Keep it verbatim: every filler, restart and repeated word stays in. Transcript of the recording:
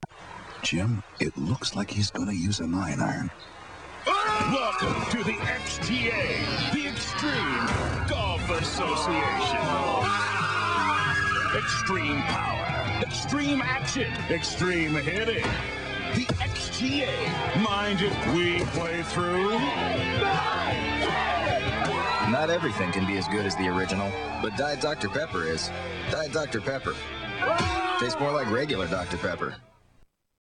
Jim, it looks like he's going to use a nine iron. Welcome to the X T A, the Extreme Golf Association. Extreme power, extreme action, extreme hitting. The X T A, mind if we play through? Not everything can be as good as the original, but Diet Doctor Pepper is. Diet Doctor Pepper. Tastes more like regular Doctor Pepper.